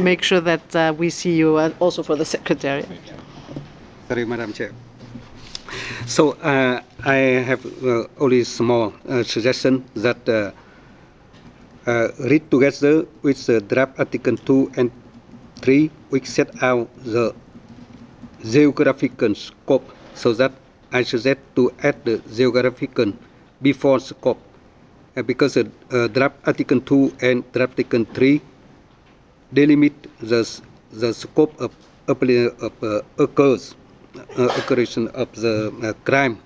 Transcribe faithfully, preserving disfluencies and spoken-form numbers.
make sure that uh, we see you uh, also for the Secretariat. Sorry, Madam Chair. So uh, I have uh, only small uh, suggestion that uh, uh, read together with the draft Article two and three, which set out the geographical scope, so that I suggest to add the geographical before scope, uh, because uh, uh, draft Article two and draft Article three delimit the, the scope of, of uh, occurs, uh, occurrence of the uh, crime